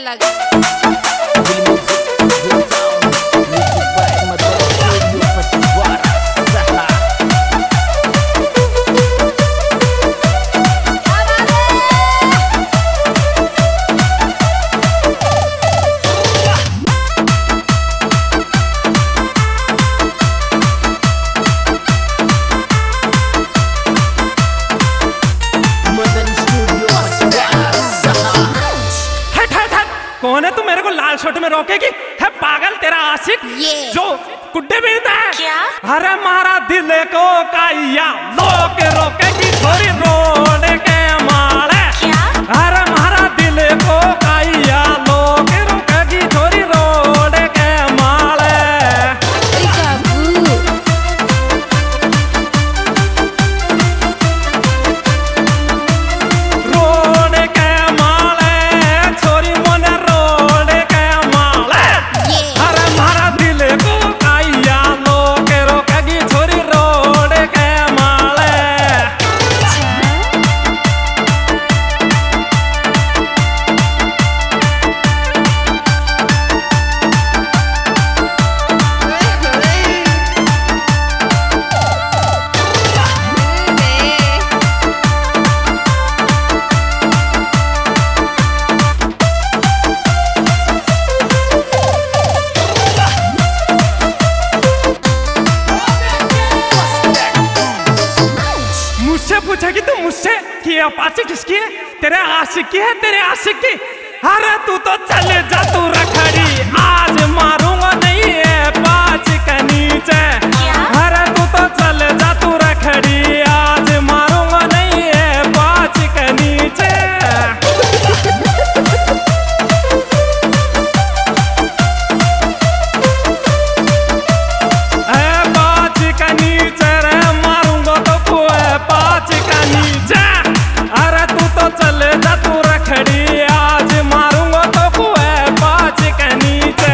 लगा कौन है तू मेरे को लाल शर्ट में रोकेगी? है पागल तेरा आशिक जो कुड्डे बीता है क्या? अरे मारा दिल को काइया लोके रोकेगी थोड़ी रोड के माले क्या? अरे मारा दिल को काइया लोके रोकेगी थोड़ी रोड के माले। रोड के माले छोरी मोने रोड के माले। अरे मारा दिल को काइया लोके रोकेगी छोरी रोड के माले। मुझसे पूछेगी तू मुझसे कि अपाची किसकी है? तेरे आशिक की है, तेरे आशिक की। अरे तू तो चले जा तू रखड़ी, आज मारूंगा नहीं है पाँच के नीचे। अरे तू तो चले जा तू रखड़ी, आज मारूंगा नहीं है पाँच के नीचे। पाँच के नीचे रे मारूंगा तो कोई पाँच के नीचे। अरे तू तो चले जा तू रखड़ी, आज मारूंगा तो कोई पाँच के नीचे।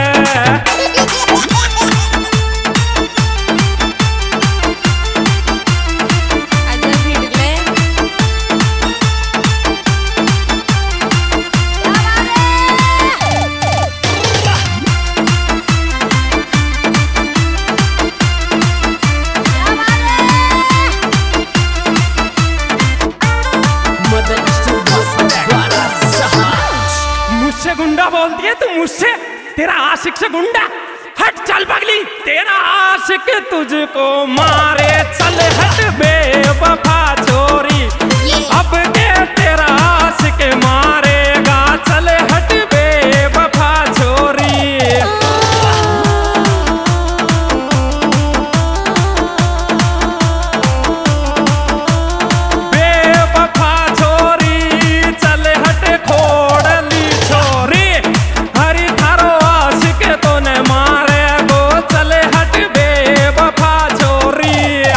मुझसे गुंडा बोलती है तू मुझसे? तेरा आशिक से गुंडा? हट चल पगली, तेरा आशिक तुझको मारे चल हट बेवफा छोरी। अब के तेरा आशिक मारेगा चल हट बेवफा छोरी। बेवफा छोरी चल हट खोड़ली छोरी। हरी थारो आशिक तूने मारे गो चल हट बेवफा छोरी।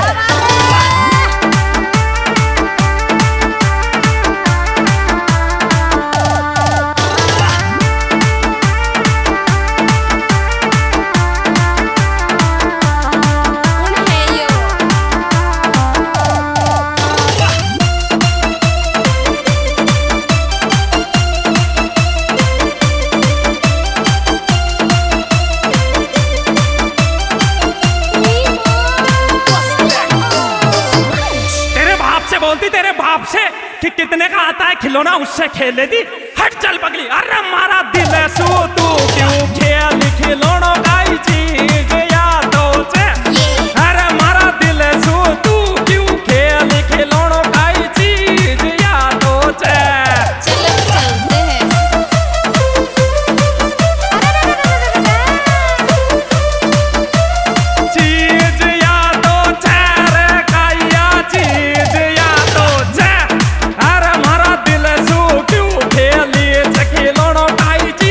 बोलती तेरे बाप से कि कितने का आता है खिलौना उससे खेल लेती। हट चल पगली, अरे मारा दिल है सू तू क्यों खेल खिलौनों का ही चीज यादों से। अरे मारा दिल है सू तू क्यों खेल खिलौनों का ही चीज यादों से। चीज यादों से रे काया चीज यादों से। अरे मारा दिल सू क्यों खेली खिलौनों का ही चीज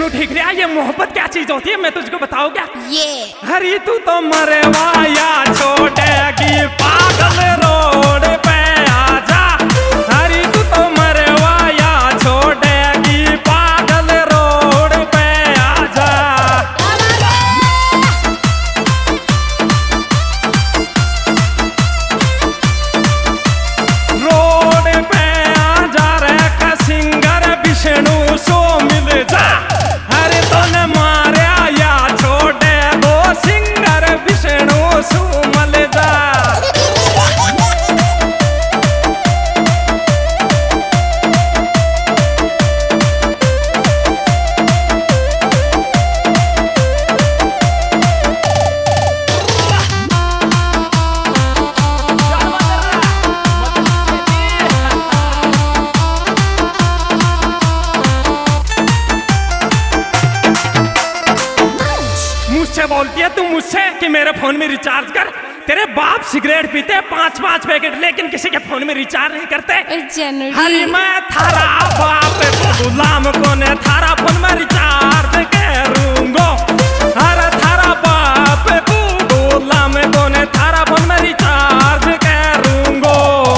विष्णु ठीक रहा, ये मोहब्बत क्या चीज होती है मैं तुझको बताऊं क्या? हरी तू तो मरवाया छोड़ेगी पागल रोड पे आजा, हरी तू तो मरवाया छोड़ेगी पागल रोड पे आजा। रोड पे आजा रे का सिंगर विष्णु सो मिल जा, हरे तूने मारा या छोड़े दो सिंगर विष्णु सो मिल जा। मुझसे बोलती है तू मुझसे कि मेरे फोन में रिचार्ज कर, तेरे बाप सिगरेट पीते 5-5 पैकेट लेकिन किसी के फोन में रिचार्ज नहीं करते। हरी मैं थारा बाप को गुलाम कोने थारा फोन में रिचार्ज करूंगा, हरा थारा बाप को गुलाम कोने थारा फोन में रिचार्ज करूंगा।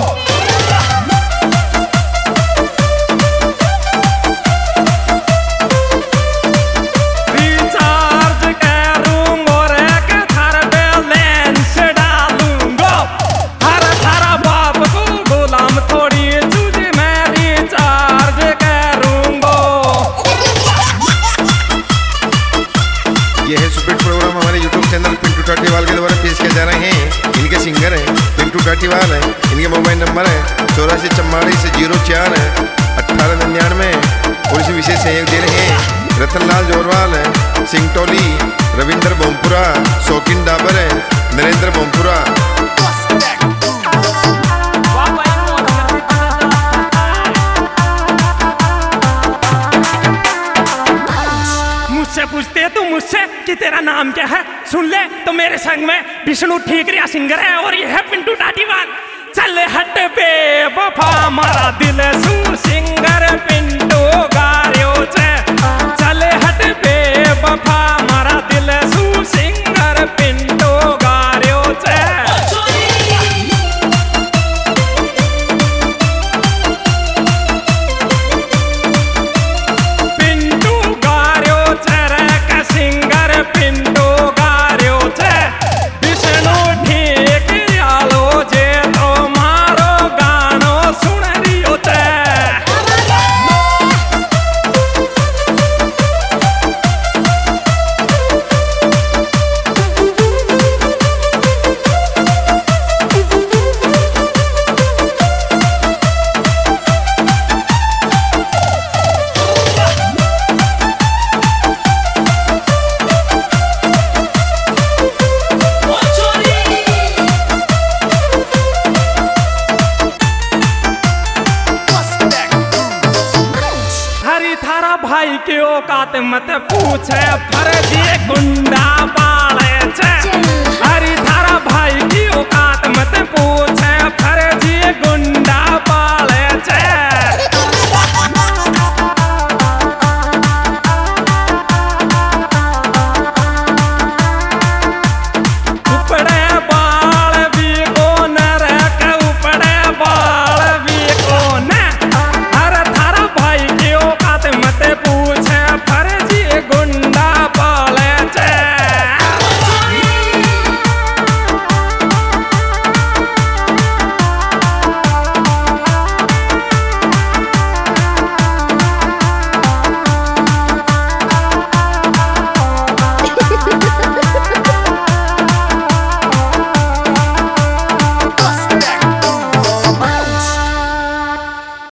टाटीवाल के द्वारा पेश किए जा रहे हैं। इनके सिंगर हैं पिंटू टाटीवाल है। इनके मोबाइल नंबर है 8444 1899 और इसे विशेष सहयोग दे रहे हैं रतनलाल जोरवाल है, सिंगटोली, रविंद्र बोमपुरा, शौकीन डाबर है, नरेंद्र बोमपुरा। मुझसे पूछते है तू मुझसे कि तेरा नाम क्या है, सुन ले तो मेरे संग में विष्णु ठीकरिया सिंगर है और ये है पिंटू टाटीवाल। चल हट बेवफा मारा दिल सू सिंगर पिंटू गारियो से, चल हट बेवफा मारा दिल सू सिंगर पिंटू गारियो से। भाई की औकात मत पूछे फर्जी गुंडा बाले छे, हरी थारा भाई की औकात मत पूछे फर्जी गुंडा